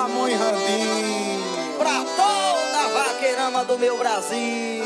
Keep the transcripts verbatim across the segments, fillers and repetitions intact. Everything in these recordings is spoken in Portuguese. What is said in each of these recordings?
Ramon e Randim, pra toda a vaqueirama do meu Brasil.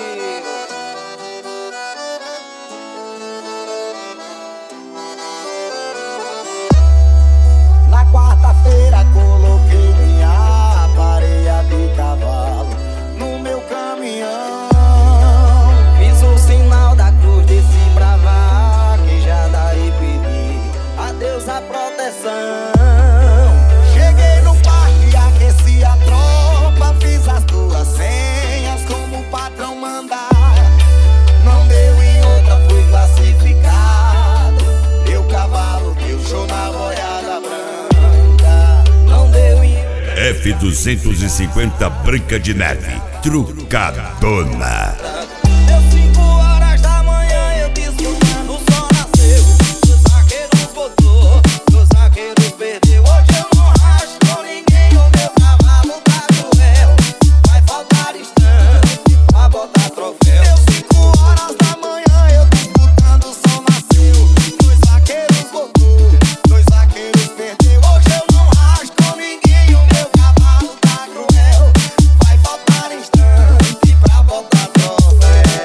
Na quarta-feira coloquei minha pareia de cavalo no meu caminhão. Fiz o sinal da cruz, desci pra vaquejar, daí pedi a Deus a proteção. Cheguei no parque, aqueci a tropa, fiz as duas senhas como o patrão mandar. Não deu em outra, fui classificado. Meu cavalo deu show na boiada branca. Não deu em F duzentos e cinquenta Branca de Neve, trucadona. Deu cinco horas da manhã, eu disputando, o sol nasceu. Os vaqueiros botou, os vaqueiros perdeu. Hoje eu não racho com ninguém, o meu cavalo tá cruel. Vai faltar instante pra botar troféu. Deu cinco horas da manhã, eu disputando, o sol nasceu. Dois vaqueiros botou, dois vaqueiros perdeu. Hoje eu não racho com ninguém, o meu cavalo tá cruel. Vai faltar instante pra botar troféu.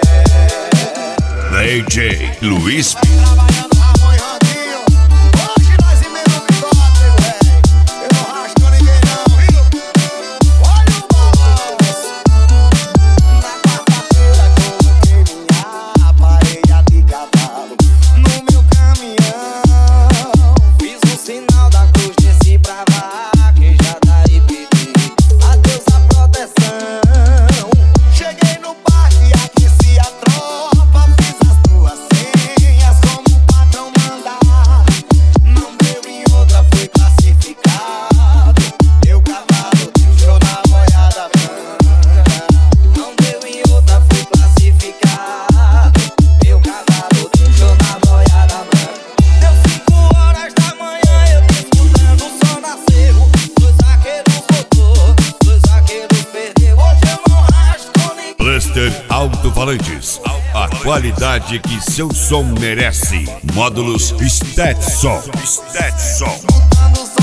D J Luiz Trabalhando Ramon e Randinho, hoje nós emenda o bigode, véi. Eu não racho com ninguém não, viu? Olha o balanço. Na quarta-feira coloquei minha pareia de cavalo no meu caminhão. Fiz o sinal da cruz, desci pra vaquejar, daí pedi a Deus a proteção. Cheguei no parque, aqueci a tropa, fiz as duas senhas como o patrão mandar. Não deu em outra, fui classificado. Meu cavalo deu show na boiada branca. Não deu em outra, fui classificado. Meu cavalo deu show na boiada branca. Deu cinco horas da manhã, eu disputando, o sol nasceu. Dois vaqueiros botou, dois vaqueiros perdeu. Hoje eu não racho com ninguém. Cluster Alto-Falantes, a qualidade que seu som merece. Módulos Stetson. Stetson. Botando